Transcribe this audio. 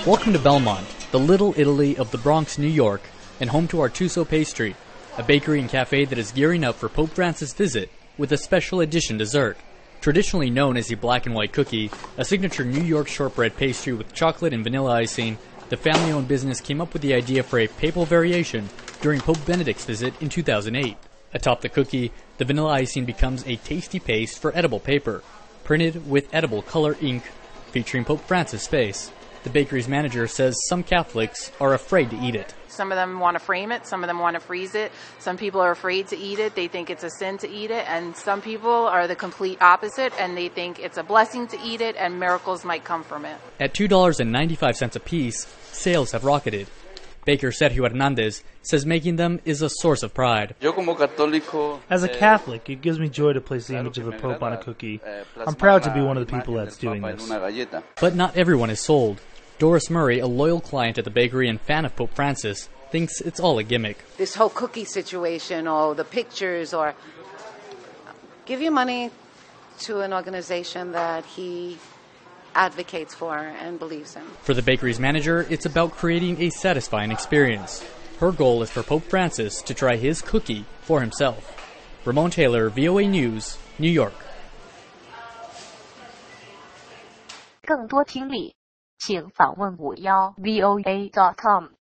Welcome to Belmont, the Little Italy of the Bronx, New York, and home to Artuso Pastry, a bakery and cafe that is gearing up for Pope Francis' visit with a special edition dessert. Traditionally known as the black and white cookie, a signature New York shortbread pastry with chocolate and vanilla icing, the family-owned business came up with the idea for a papal variation during Pope Benedict's visit in 2008. Atop the cookie, the vanilla icing becomes a tasty paste for edible paper, printed with edible color ink featuring Pope Francis' face. The bakery's manager says some Catholics are afraid to eat it. Some of them want to frame it, some of them want to freeze it, some people are afraid to eat it, they think it's a sin to eat it, and some people are the complete opposite and they think it's a blessing to eat it and miracles might come from it. At $2.95 a piece, sales have rocketed. Baker Sergio Hernandez says making them is a source of pride. As a Catholic, it gives me joy to place the image of the Pope on a cookie. I'm proud to be one of the people that's doing this. But not everyone is sold. Doris Murray, a loyal client at the bakery and fan of Pope Francis, thinks it's all a gimmick. This whole cookie situation, or the pictures, or give your money to an organization that he advocates for and believes in. For the bakery's manager, it's about creating a satisfying experience. Her goal is for Pope Francis to try his cookie for himself. Ramon Taylor, VOA News, New York. 更多听力，请访问51voa.com。